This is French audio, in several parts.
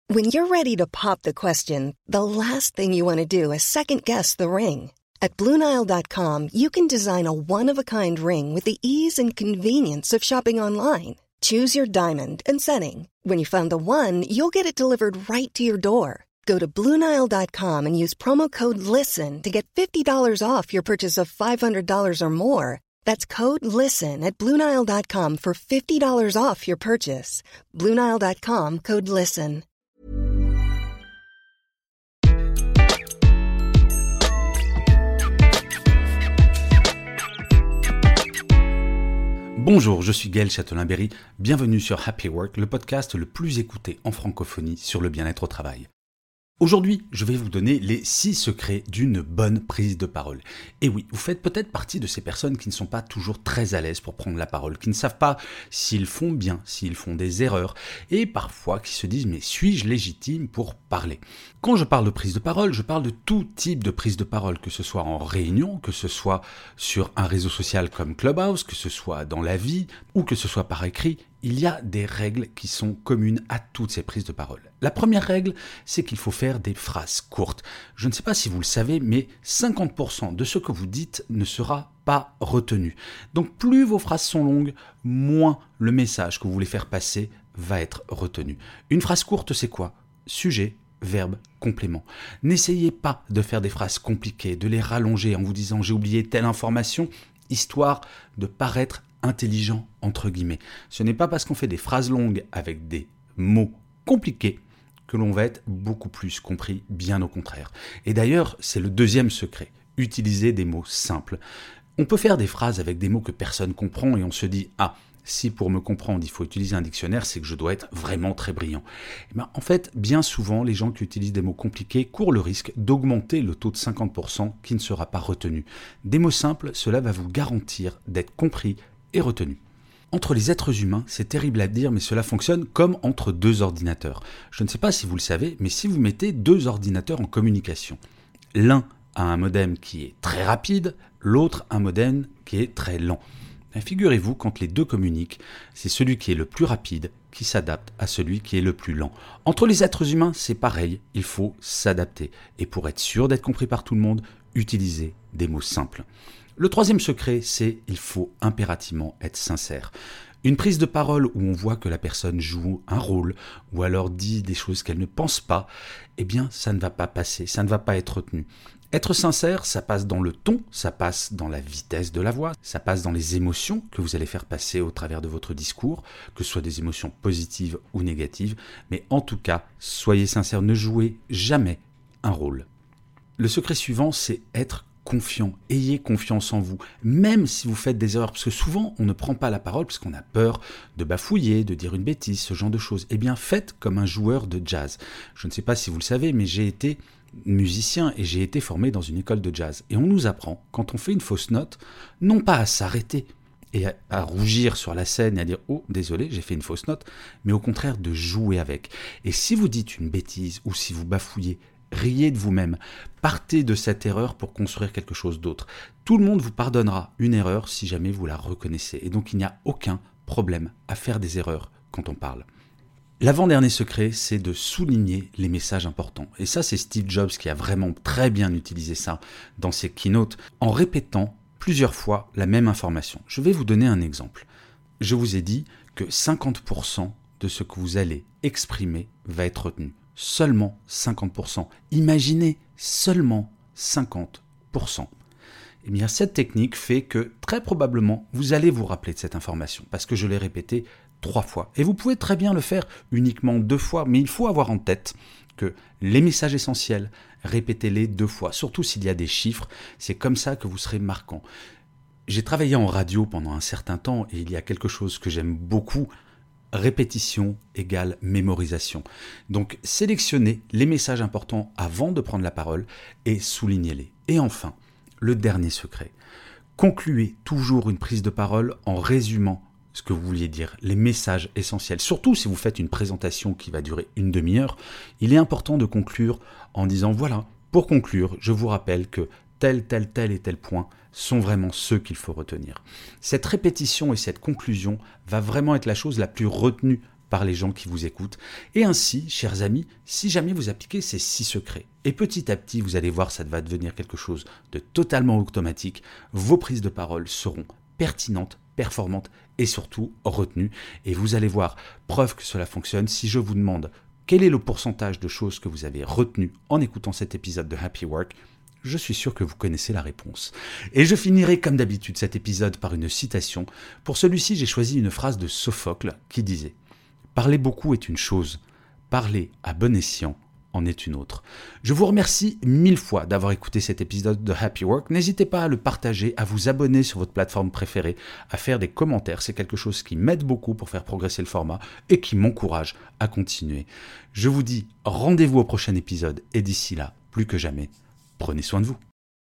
When you're ready to pop the question, the last thing you want to do is second-guess the ring. At BlueNile.com, you can design a one-of-a-kind ring with the ease and convenience of shopping online. Choose your diamond and setting. When you find the one, you'll get it delivered right to your door. Go to BlueNile.com and use promo code LISTEN to get $50 off your purchase of $500 or more. That's code LISTEN at BlueNile.com for $50 off your purchase. BlueNile.com, code LISTEN. Bonjour, je suis Gaël Châtelain-Berry, bienvenue sur Happy Work, le podcast le plus écouté en francophonie sur le bien-être au travail. Aujourd'hui, je vais vous donner les 6 secrets d'une bonne prise de parole. Et oui, vous faites peut-être partie de ces personnes qui ne sont pas toujours très à l'aise pour prendre la parole, qui ne savent pas s'ils font bien, s'ils font des erreurs, et parfois qui se disent « mais suis-je légitime pour parler ?» Quand je parle de prise de parole, je parle de tout type de prise de parole, que ce soit en réunion, que ce soit sur un réseau social comme Clubhouse, que ce soit dans la vie, ou que ce soit par écrit. Il y a des règles qui sont communes à toutes ces prises de parole. La première règle, c'est qu'il faut faire des phrases courtes. Je ne sais pas si vous le savez, mais 50% de ce que vous dites ne sera pas retenu. Donc plus vos phrases sont longues, moins le message que vous voulez faire passer va être retenu. Une phrase courte, c'est quoi ? Sujet, verbe, complément. N'essayez pas de faire des phrases compliquées, de les rallonger en vous disant « j'ai oublié telle information », histoire de paraître intelligent entre guillemets. Ce n'est pas parce qu'on fait des phrases longues avec des mots compliqués que l'on va être beaucoup plus compris, bien au contraire. Et d'ailleurs, c'est le deuxième secret, utiliser des mots simples. On peut faire des phrases avec des mots que personne comprend et on se dit « Ah, si pour me comprendre il faut utiliser un dictionnaire, c'est que je dois être vraiment très brillant. » En fait, bien souvent, les gens qui utilisent des mots compliqués courent le risque d'augmenter le taux de 50% qui ne sera pas retenu. Des mots simples, cela va vous garantir d'être compris et retenu. Entre les êtres humains, c'est terrible à dire, mais cela fonctionne comme entre deux ordinateurs. Je ne sais pas si vous le savez, mais si vous mettez 2 ordinateurs en communication, l'un a un modem qui est très rapide, l'autre un modem qui est très lent. Figurez-vous, quand les deux communiquent, c'est celui qui est le plus rapide qui s'adapte à celui qui est le plus lent. Entre les êtres humains, c'est pareil, il faut s'adapter. Et pour être sûr d'être compris par tout le monde, utilisez des mots simples. Le troisième secret, c'est il faut impérativement être sincère. Une prise de parole où on voit que la personne joue un rôle ou alors dit des choses qu'elle ne pense pas, eh bien ça ne va pas passer, ça ne va pas être retenu. Être sincère, ça passe dans le ton, ça passe dans la vitesse de la voix, ça passe dans les émotions que vous allez faire passer au travers de votre discours, que ce soit des émotions positives ou négatives, mais en tout cas, soyez sincère, ne jouez jamais un rôle. Le secret suivant, c'est être confiant, ayez confiance en vous, même si vous faites des erreurs, parce que souvent on ne prend pas la parole parce qu'on a peur de bafouiller, de dire une bêtise, ce genre de choses. Eh bien faites comme un joueur de jazz. Je ne sais pas si vous le savez, mais j'ai été musicien et j'ai été formé dans une école de jazz. Et on nous apprend, quand on fait une fausse note, non pas à s'arrêter et à rougir sur la scène et à dire « Oh, désolé, j'ai fait une fausse note », mais au contraire de jouer avec. Et si vous dites une bêtise ou si vous bafouillez, riez de vous-même, partez de cette erreur pour construire quelque chose d'autre. Tout le monde vous pardonnera une erreur si jamais vous la reconnaissez. Et donc il n'y a aucun problème à faire des erreurs quand on parle. L'avant-dernier secret, c'est de souligner les messages importants. Et ça, c'est Steve Jobs qui a vraiment très bien utilisé ça dans ses keynotes en répétant plusieurs fois la même information. Je vais vous donner un exemple. Je vous ai dit que 50% de ce que vous allez exprimer va être retenu. Seulement 50%. Imaginez seulement 50%. Eh bien, cette technique fait que très probablement, vous allez vous rappeler de cette information parce que je l'ai répété 3 fois. Et vous pouvez très bien le faire uniquement 2 fois, mais il faut avoir en tête que les messages essentiels, répétez-les 2 fois, surtout s'il y a des chiffres, c'est comme ça que vous serez marquant. J'ai travaillé en radio pendant un certain temps et il y a quelque chose que j'aime beaucoup. Répétition égale mémorisation. Donc, sélectionnez les messages importants avant de prendre la parole et soulignez-les. Et enfin, le dernier secret. Concluez toujours une prise de parole en résumant ce que vous vouliez dire, les messages essentiels. Surtout si vous faites une présentation qui va durer une demi-heure, il est important de conclure en disant « Voilà, pour conclure, je vous rappelle que tel et tel point sont vraiment ceux qu'il faut retenir. » Cette répétition et cette conclusion va vraiment être la chose la plus retenue par les gens qui vous écoutent. Et ainsi, chers amis, si jamais vous appliquez ces 6 secrets, et petit à petit, vous allez voir, ça va devenir quelque chose de totalement automatique, vos prises de parole seront pertinentes, performantes et surtout retenues. Et vous allez voir, preuve que cela fonctionne, si je vous demande quel est le pourcentage de choses que vous avez retenues en écoutant cet épisode de Happy Work, je suis sûr que vous connaissez la réponse. Et je finirai comme d'habitude cet épisode par une citation. Pour celui-ci, j'ai choisi une phrase de Sophocle qui disait « Parler beaucoup est une chose, parler à bon escient en est une autre ». Je vous remercie 1000 fois d'avoir écouté cet épisode de Happy Work. N'hésitez pas à le partager, à vous abonner sur votre plateforme préférée, à faire des commentaires. C'est quelque chose qui m'aide beaucoup pour faire progresser le format et qui m'encourage à continuer. Je vous dis rendez-vous au prochain épisode et d'ici là, plus que jamais, prenez soin de vous.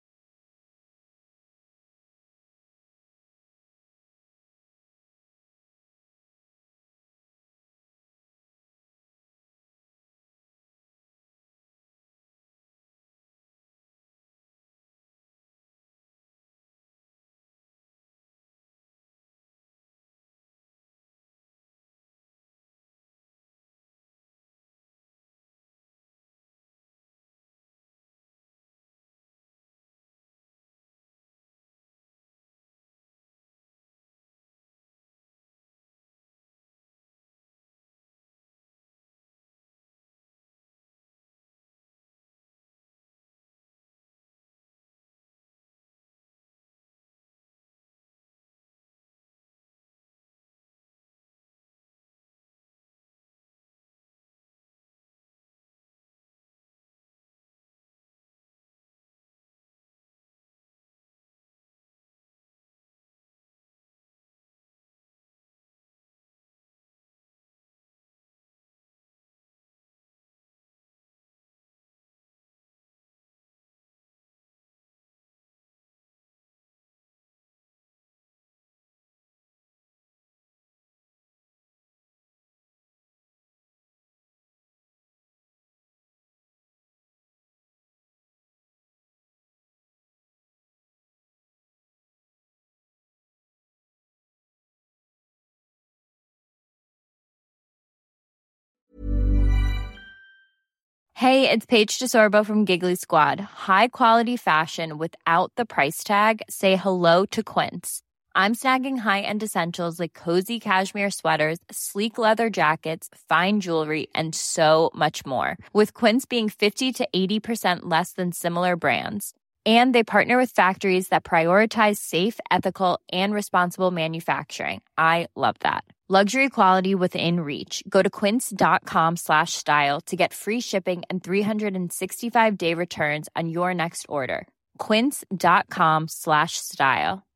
Hey, it's Paige DeSorbo from Giggly Squad. High quality fashion without the price tag. Say hello to Quince. I'm snagging high-end essentials like cozy cashmere sweaters, sleek leather jackets, fine jewelry, and so much more. With Quince being 50 to 80% less than similar brands. And they partner with factories that prioritize safe, ethical, and responsible manufacturing. I love that. Luxury quality within reach. Go to quince.com/style to get free shipping and 365-day returns on your next order. Quince.com/style.